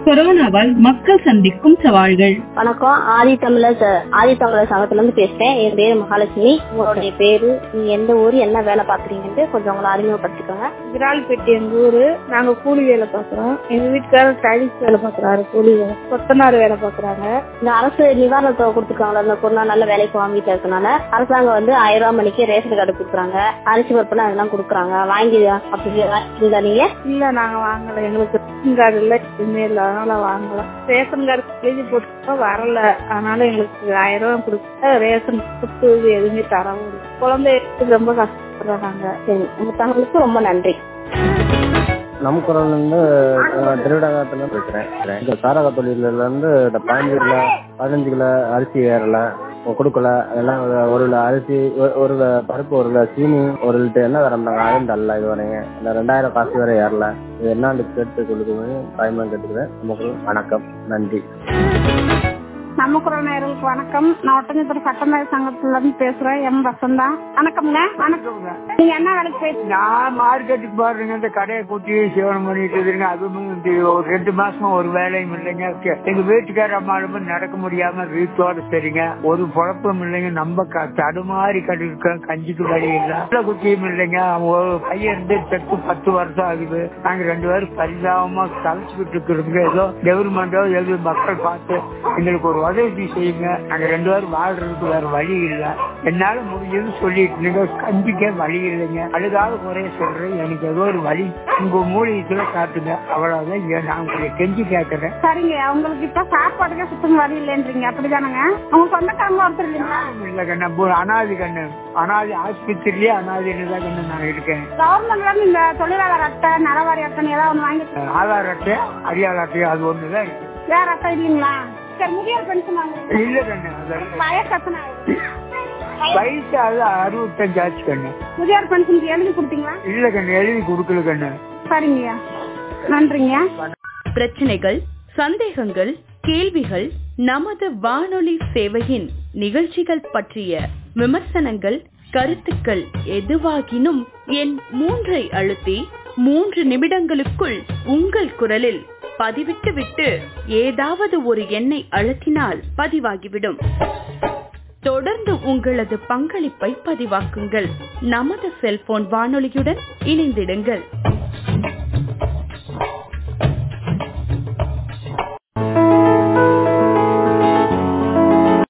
கொரோனாவால் மக்கள் சந்திக்கும் சவால்கள். வணக்கம், ஆதித்தமிழர் சங்கத்துல இருந்து பேசுறேன். என் பேரு மகாலட்சுமி. உங்களுடைய பேரு, நீங்க எந்த ஊரு, என்ன வேலை பாக்குறீங்கன்னு கொஞ்சம் உங்களை அறிமுகப்படுத்திக்கோங்க. விரால்பேட்டை எங்க ஊரு. நாங்க கூலி வேலை பாக்குறோம். எங்க வீட்டுக்காரர் டைல்ஸ் வேலை பாக்குறாரு, கூலி வேலை, கொத்தனார் வேலை பாக்குறாங்க. இந்த அரசு நிவாரண தொகை கொடுத்துருக்காங்களா, இந்த கொரோனா நல்ல வேலைக்கு வாங்கிட்டு இருக்கனால அரசாங்கம் 1000 ரூபாய் மணிக்கு ரேஷன் கார்டு கொடுக்குறாங்க, அரிசி பருப்புனா அதெல்லாம் கொடுக்குறாங்க. வாங்கி அப்படி நீங்க? இல்ல, நாங்க வாங்கல. எங்களுக்கு ரேஷன் கார்டு இல்ல, எதுவுமே இல்ல, அதனால வாங்கல. ரேஷன் கார்டு எழுதி போட்டு வரல, அதனால எங்களுக்கு 1000 ரூபாய் கொடுக்க ரேஷன் கொடுத்து எதுவுமே தரவும் இல்லை. குழந்தைகளுக்கு ரொம்ப கஷ்டப்படுறாங்க. சரி, உங்க தகவலுக்கு ரொம்ப நன்றி. நம்ம குரல்ல இருந்து திருவிழாத்துல பேசுறேன். இந்த சாரக தொழில இருந்து இந்த 15 கிலோ அரிசி ஏறல கொடுக்கல. அதெல்லாம் 1 கிலோ அரிசி, 1 கிலோ பருப்பு, 1 கிலோ சீனி, 1 லிட்டர் என்ன தரம்னாங்க, அதுவும் தரல. இது வரைங்க இந்த 2000 காசு வரை ஏறல. இது என்னான்னு கேட்டு சொல்லுங்க, டைம் கேட்டுக்கிறேன். நமக்கு வணக்கம், நன்றி. நம்ம குரல் நேயர்களுக்கு வணக்கம். நான் ஒட்டஞ்சத்திர சட்டமேல் சங்கத்துல இருந்து பேசுறேன். எம் வசந்தா. வணக்கம்ங்க. வணக்கம்ங்க. நீங்க என்ன வேலைக்கு போயிட்டு? நான் மார்க்கெட்டுக்கு போறேங்க. இந்த கடையை கூட்டி சேவனம் பண்ணிட்டு இருக்கேங்க. அதுவும் 2 மாசமா ஒரு வேலையும் இல்லைங்க. எங்க வீட்டுக்கார அம்மாவும் நடக்க முடியாம வீட்டோட சரிங்க, ஒரு குழப்பம் இல்லைங்க. நம்ம தடுமாறி கட்டிருக்கோம். கஞ்சிக்கு வழி இல்ல, குட்டியும் இல்லைங்க. ஒரு பையன் இருந்து 10 வருஷம் ஆகுது. நாங்க 2 பேரும் பரிதாபமா கலைச்சுக்கிட்டு இருக்கிறோங்க. ஏதோ கவர்மெண்டோ ஏதோ மக்கள் பார்த்து எங்களுக்கு ஒரு உதவி செய்யுங்க. நாங்க 2 பேரும் வாழ்றதுக்கு வேற வழி இல்ல. என்னால முடிஞ்சது சொல்லிட்டு கஞ்சிக்க வழி இல்லைங்க. அதுக்காக குறைய சொல்றேன். எனக்கு ஏதோ ஒரு வழி உங்க மூலிகத்துல காட்டுங்க, அவ்வளவுதான். நான் உங்களை கெஞ்சி கேட்கறேன். சரிங்க, உங்களுக்கு இப்ப சாப்பாடுக்கே சுத்தம் வழி இல்லைன்றீங்க, அப்படிதானுங்க? உங்க சொந்தக்காரங்க ஒருத்தர் இல்லைங்களா? இல்ல கண்ணு, அனாதி கண்ணு, அனாதி ஆஸ்பத்திரியே அனாதின்னு தான் கண்ணு நான் இருக்கேன். கவர்மெண்ட்ல இருந்து இந்த தொழிலாளர் அட்டை, நலவாரி அட்டை ஏதாவது ஒண்ணு வாங்கி, ஆதார் அட்டை, அடியாள் அட்டை, அது ஒண்ணுதான் இருக்கு. வேற அட்டை இல்லைங்களா? சரி, முதியோர் பென்ஷன் வாங்க. இல்ல கண்ணு, வயசு எத்தனை? வயசு அது 65 ஆச்சு கண்ணு. முதியோர் பென்ஷனுக்கு எழுதி கொடுத்தீங்களா? இல்ல கண்ணு, எழுதி கொடுக்கல கண்ணு. சரிங்க, நன்றிங்க. பிரச்சனைகள், சந்தேகங்கள், கேள்விகள், நமது வானொலி சேவையின் நிகழ்ச்சிகள் பற்றிய விமர்சனங்கள், கருத்துக்கள் எதுவாகினும் என் 3 அழுத்தி 3 நிமிடங்களுக்குள் உங்கள் குரலில் பதிவிட்டு விட்டு ஏதாவது ஒரு எண்ணை அழுத்தினால் பதிவாகிவிடும். தொடர்ந்து உங்களது பங்களிப்பை பதிவாக்குங்கள். நமது செல்போன் வானொலியுடன் இணைந்திடுங்கள்.